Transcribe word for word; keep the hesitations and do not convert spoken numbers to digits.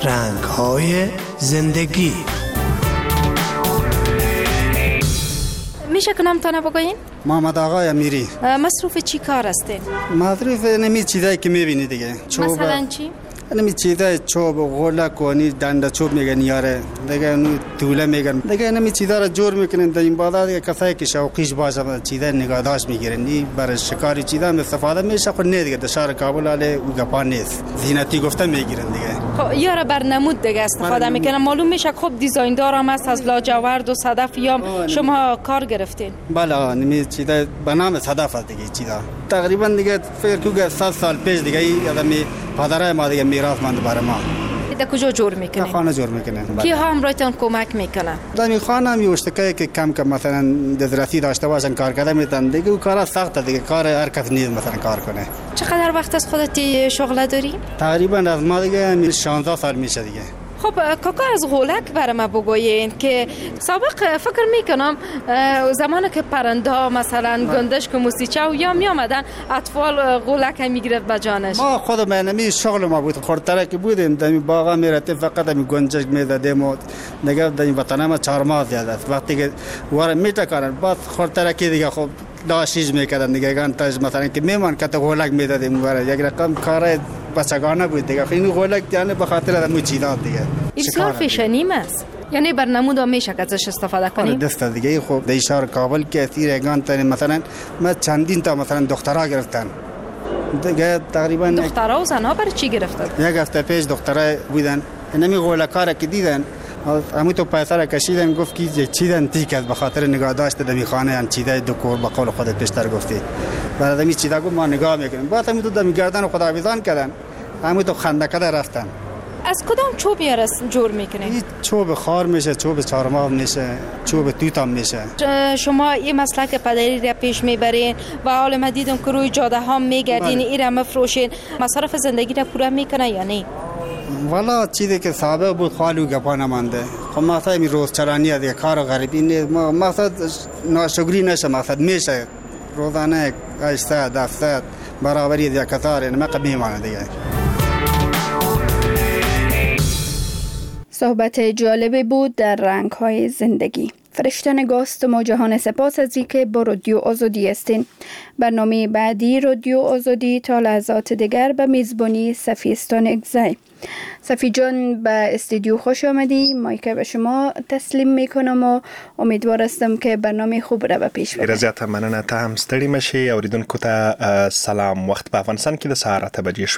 رنگ‌های زندگی. میشه که نامتانه بگوین؟ محمد آقای امیری. مصروف چی کار هستین؟ مصروف نمی چیزایی که میبینی دیگه. مثلا چی؟ نمی چیزای چوب غولک و نی دنده چوب میگن یاره دیگه نو دوله میگن دیگه نمی چیزا را جور میکنن در این بازار دیگه کسایی که شوقیش باشه چیزا نگاهداشت میگیرن این برای شکاری چیزا استفاده میشه خود نه دیگه در شهر کابل علی او گپا نیست زینتی گفته میگیرن دیگه. خب یاره بر نمود دیگه استفاده میکنن. معلوم میشه خب دیزاین هم است از لاجورد و صدف یا شما کار گرفتین؟ بله نمی چیزا به نام صدف است دیگه چیزا تقریبا دیگه فکر کنم صد سال پیش دیگه این آدمی پدرای ما دیگه میراث مانده برای ما. در کجا جور میکنه؟ در خانه جور میکنه. کی ها همراهتون کمک میکنه؟ در این خانه هم یوشتکایی که کم کم مثلا دزرسی داشته باشن کار کرده میتن دیگه اون کارا سخته دیگه کار هر کس نیست مثلا کار کنه. چقدر وقت از خودت شغل داری؟ تقریبا از ما دیگه شانزده سال میشه دیگه. خب کاکا از غولک برای ما بگوین که سابق فکر میکنم زمانی که پرنده ها مثلا گندشک و موسیچه و یا می آمدن اطفال غولک هم میگرفت به جانش. ما خود منمی شغل ما بود خورتره که بودیم در این باغا میرفتیم فقط می گنجشک میزدیم و دیگه در این وطن ما چهار ماه زیاده است وقتی که وارد میتکارن بعد خورتره که دیگه خب داشیش میکردن دیگه گانتاج مثلا که میمان که تو غولک میدادیم وارد یک رقم کار بچگانه بود دیگه این غولک یعنی به خاطر همون چیزا دیگه اصلاح فیشنی است یعنی بر نمود میشه که ازش استفاده کنیم. دست دیگه خب در شهر کابل که اثیر گانتاج مثلا ما چندین تا مثلا دخترها گرفتن دیگه تقریبا دخترها و زنها برای چی گرفتن؟ یک هفته پیش دخترها بودن نمی غولکا که دیدن همون تو پیسه را کشیدن گفت که چیدن تیک است به خاطر نگاه داشته در خانه هم چیده دو کور به قول خودت پیشتر گفتی بعد می چیدا گفت ما نگاه میکنیم بعد همون تو دم گردن خدا ویزان کردن همون تو خندقه رفتن. از کدام چوب یارس جور میکنه؟ این چوب خار میشه چوب چهارماه میشه چوب توت هم میشه. شما این مسلک پدری را پیش میبرین و حال ما دیدم که روی جاده ها میگردین ایرا مفروشین مصرف زندگی را پورا میکنه یا نه؟ والا چیزی که سابق بود خالی و گپا نمانده خب مقصد می روز چرانی دیگه کار غریبی نیست مقصد ناشکری نشه مقصد میشه روزانه هشتصد هفتصد برابری دیگه کثار اینه مقصد میمانه دیگه. صحبت جالبی بود در رنگ‌های زندگی. فرشتان گاست ما جهان سپاس از اینکه با رادیو آزادی هستین. برنامه بعدی رادیو آزادی تا لحظات دیگر به میزبانی صفیستان اگزای. صفی جان به استودیو خوش آمدی. مایک به شما تسلیم میکنم و امیدوار هستم که برنامه خوب را به پیش ببرید. زیاته مننه ته هم ستړي مشي اوریدونکو ته سلام. وخت په افغانستان کې د سهار اته بجې